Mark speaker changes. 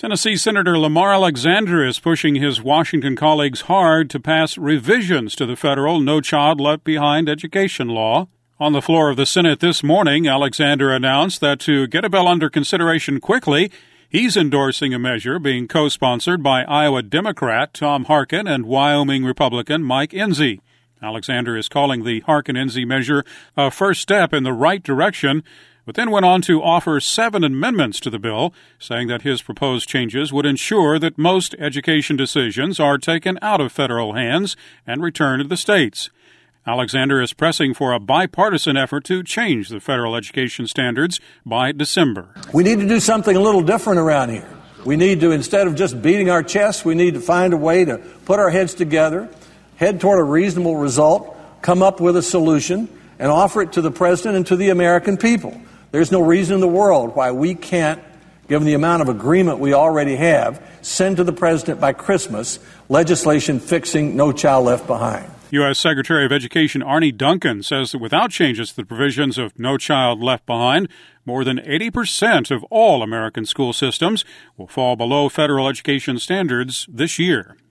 Speaker 1: Tennessee Senator Lamar Alexander is pushing his Washington colleagues hard to pass revisions to the federal No Child Left Behind education law. On the floor of the Senate this morning, Alexander announced that to get a bill under consideration quickly, he's endorsing a measure being co-sponsored by Iowa Democrat Tom Harkin and Wyoming Republican Mike Enzi. Alexander is calling the Harkin-Enzi measure a first step in the right direction, but then went on to offer 7 amendments to the bill, saying that his proposed changes would ensure that most education decisions are taken out of federal hands and returned to the states. Alexander is pressing for a bipartisan effort to change the federal education standards by December.
Speaker 2: We need to do something a little different around here. We need to, instead of just beating our chests, we need to find a way to put our heads together, head toward a reasonable result, come up with a solution, and offer it to the president and to the American people. There's no reason in the world why we can't, given the amount of agreement we already have, send to the president by Christmas legislation fixing No Child Left Behind.
Speaker 1: U.S. Secretary of Education Arne Duncan says that without changes to the provisions of No Child Left Behind, more than 80% of all American school systems will fall below federal education standards this year.